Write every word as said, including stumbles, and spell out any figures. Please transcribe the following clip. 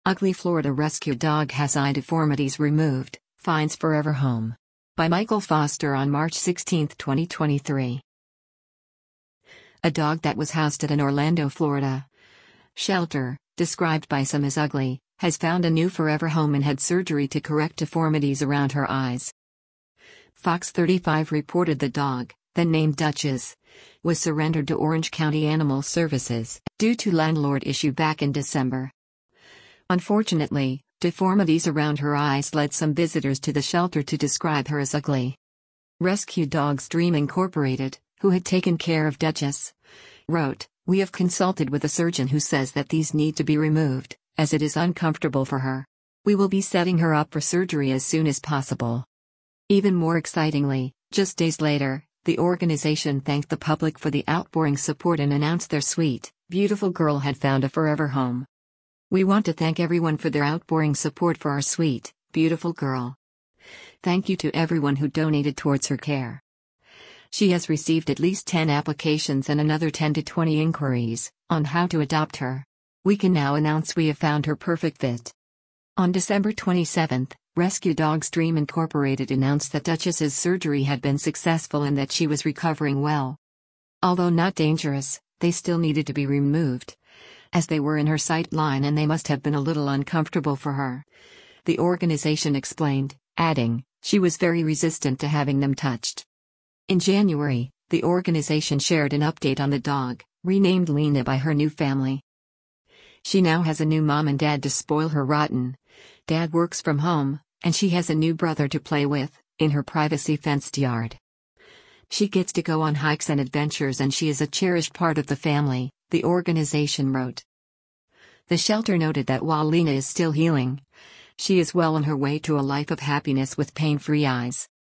Ugly Florida rescue dog has eye deformities removed, finds forever home. By Michael Foster on March sixteenth, twenty twenty-three. A dog that was housed at an Orlando, Florida shelter, described by some as ugly, has found a new forever home and had surgery to correct deformities around her eyes. Fox thirty-five reported the dog, then named Duchess, was surrendered to Orange County Animal Services due to landlord issue back in December. Unfortunately, deformities around her eyes led some visitors to the shelter to describe her as ugly. Rescue Dogs Dream Incorporated, who had taken care of Duchess, wrote, "We have consulted with a surgeon who says that these need to be removed, as it is uncomfortable for her. We will be setting her up for surgery as soon as possible." Even more excitingly, just days later, the organization thanked the public for the outpouring support and announced their sweet, beautiful girl had found a forever home. "We want to thank everyone for their outpouring support for our sweet, beautiful girl. Thank you to everyone who donated towards her care. She has received at least ten applications and another ten to twenty inquiries on how to adopt her. We can now announce we have found her perfect fit." On December twenty-seventh, Rescue Dogs Dream Incorporated announced that Duchess's surgery had been successful and that she was recovering well. Although not dangerous, they still needed to be removed, as they were in her sight line and they must have been a little uncomfortable for her, the organization explained, adding, "She was very resistant to having them touched." In January, the organization shared an update on the dog, renamed Lena by her new family. "She now has a new mom and dad to spoil her rotten. Dad works from home, and she has a new brother to play with, in her privacy fenced yard. She gets to go on hikes and adventures and she is a cherished part of the family," the organization wrote. The shelter noted that while Lena is still healing, she is well on her way to a life of happiness with pain-free eyes.